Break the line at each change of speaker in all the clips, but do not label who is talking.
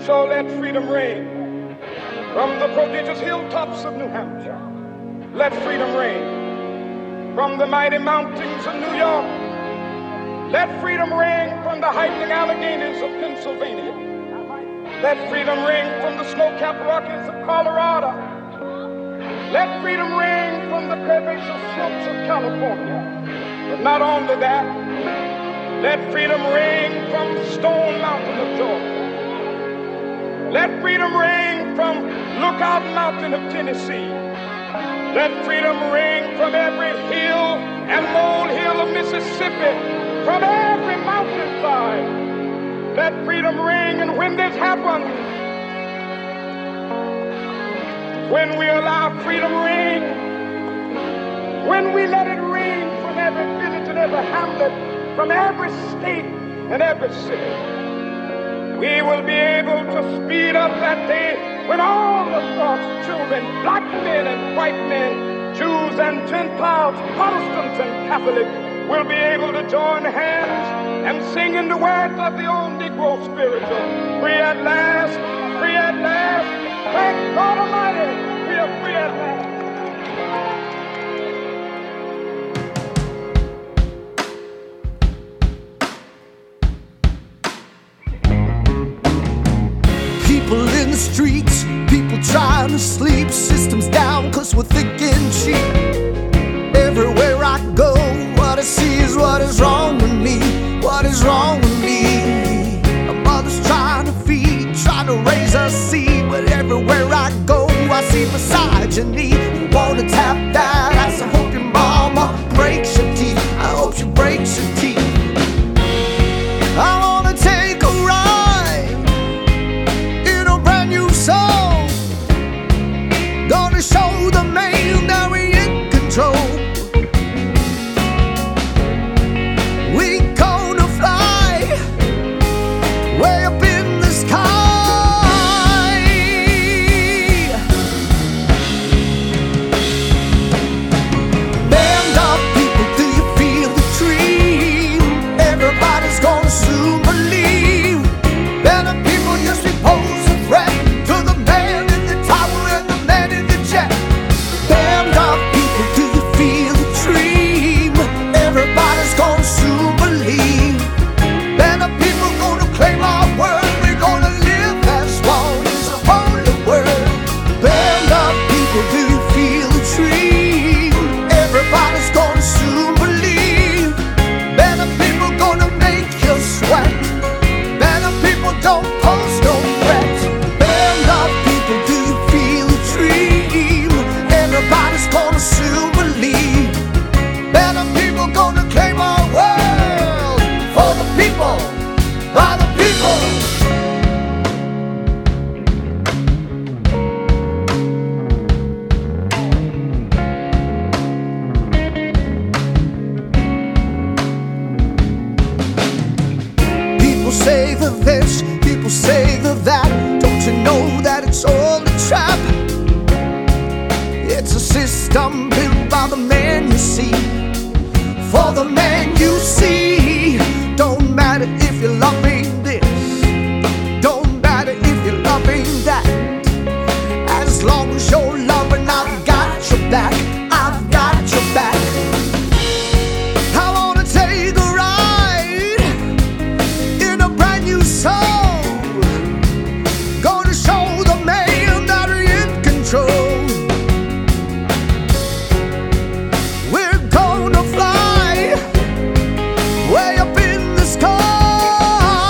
So let freedom ring from the prodigious hilltops of New Hampshire. Let freedom ring from the mighty mountains of New York. Let freedom ring from the heightening Alleghenies of Pennsylvania. Let freedom ring from the snow-capped Rockies of Colorado. Let freedom ring from the curvaceous slopes of California. But not only that, let freedom ring from Stone Mountain of Georgia. Let freedom ring from Lookout Mountain of Tennessee. Let freedom ring from every hill and molehill of Mississippi, from every mountainside. Let freedom ring, and when this happens, when we allow freedom ring, when we let it ring from every village and every hamlet, from every state and every city, we will be able to speed up that day when all of God's children, black men and white men, Jews and Gentiles, Protestants and Catholics, will be able to join hands and sing in the words of the old Negro spiritual. Free at last, free at last, thank God Almighty, we are free at last.
People in the streets, people trying to sleep, systems down cause we're thinking cheap. Everywhere I go, what I see is what is wrong with me, what is wrong with me. A mother's trying to feed, trying to raise a seed, but everywhere I go, I see misogyny. You wanna tap that ass, I hope your mama breaks your teeth, I hope she breaks your teeth. I wanna take a ride in a brand new song, gonna show the man that we in control. People say the this, people say the that. Don't you know that it's all a trap? It's a system built by the man you see, for the man you see. Don't matter if you're loving this, don't matter if you're loving that. As long as you're loving, I've got your back, I've got your back. I wanna take a ride in a brand new soul, gonna show the man that we're in control. We're gonna fly way up in the sky.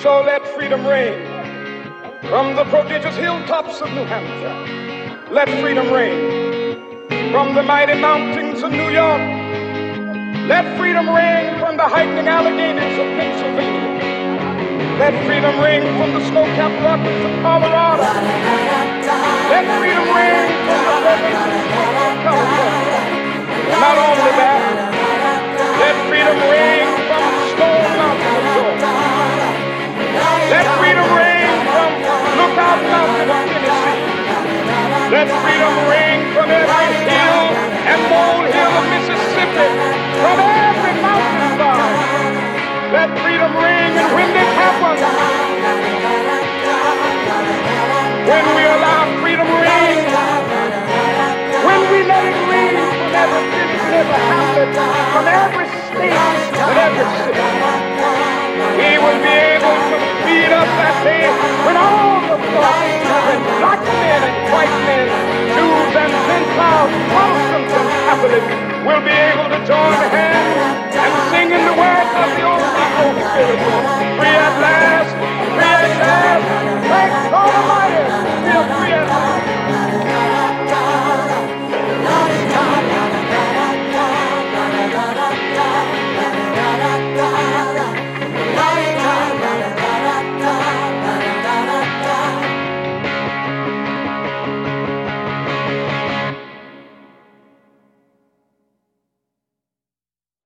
So let freedom reign from the prodigious hilltops of New Hampshire. Let freedom reign from the mighty mountains of New York. Let freedom reign from the heightening Alleghenies of Pennsylvania. Let freedom ring from the snow-capped Rockies of Colorado. Let freedom ring from the provinces of California. Not only that, let freedom ring from Stone Mountain of Georgia. Let freedom ring from Lookout Mountain of Tennessee. Let freedom ring from every hill and molehill of Mississippi, from every mountain side. Let freedom ring, and when this happens, when we allow freedom ring, when we let it ring from every village, every hamlet, from every state and every city, he will be able to speed up that day when all the thoughts and black